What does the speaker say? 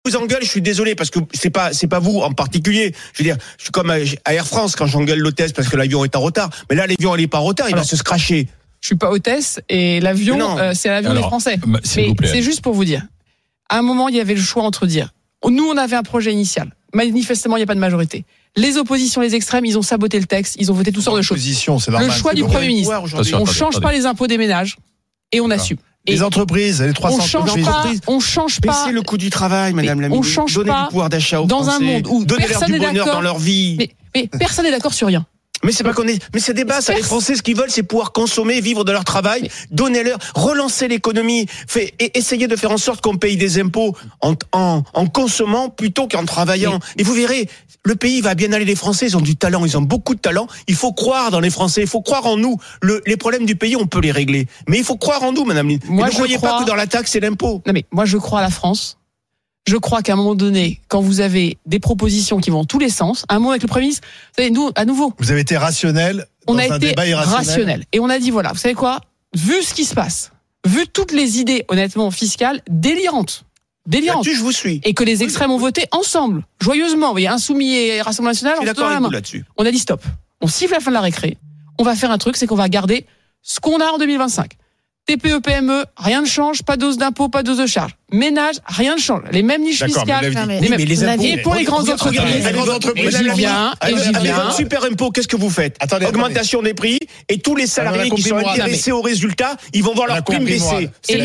vous engueule, je suis désolé parce que c'est pas vous en particulier. Je veux dire, je suis comme à Air France quand j'engueule l'hôtesse parce que l'avion est en retard. Mais là, l'avion il est pas en retard, il va se scratcher. Je suis pas hôtesse et l'avion, c'est l'avion des Français. Mais c'est juste pour vous dire. À un moment, il y avait le choix entre dire. Nous, on avait un projet initial. Manifestement, il n'y a pas de majorité. Les oppositions, les extrêmes, ils ont saboté le texte, ils ont voté toutes sortes de choses. C'est normal. Le choix du Premier ministre. On change pas les impôts des ménages et on assume. Les entreprises, les 300 entreprises. On change pas. Baissez le coût du travail, madame la ministre. On change Donnez pas du pouvoir d'achat aux dans Français. un monde où donnez-leur du bonheur dans leur vie. Mais personne n'est d'accord sur rien. Mais c'est pas qu'on est, mais c'est des bases. Les Français, ce qu'ils veulent, c'est pouvoir consommer, vivre de leur travail, donnez-leur, relancer l'économie, essayez de faire en sorte qu'on paye des impôts en consommant plutôt qu'en travaillant. Et vous verrez, le pays va bien aller. Les Français, ils ont du talent, ils ont beaucoup de talent. Il faut croire dans les Français, il faut croire en nous. Les problèmes du pays, on peut les régler. Mais il faut croire en nous, madame. Moi, ne croyez pas que dans la taxe, c'est l'impôt. Non, mais moi, je crois à la France. Je crois qu'à un moment donné, quand vous avez des propositions qui vont dans tous les sens, à un moment avec le Premier ministre, vous savez, nous, à nouveau. Vous avez été rationnel. On a été rationnel. Et on a dit, voilà, vous savez quoi? Vu ce qui se passe, vu toutes les idées, honnêtement, fiscales, délirantes. Là-dessus, je vous suis. Et que les extrêmes ont voté ensemble, joyeusement. Vous voyez, Insoumis et Rassemblement National, je suis d'accord avec vous là-dessus. On a dit stop. On siffle la fin de la récré. On va faire un truc, c'est qu'on va garder ce qu'on a en 2025. TPE, PME, rien ne change, pas d'hausse d'impôt, pas d'hausse de charge. Ménage, rien ne change. Les mêmes niches fiscales. Mais les impôts. Et pour les grandes entreprises. J'y viens. Super impôt, qu'est-ce que vous faites? Augmentation des prix, et tous les salariés qui sont intéressés au résultat, ils vont voir leur prime baisser.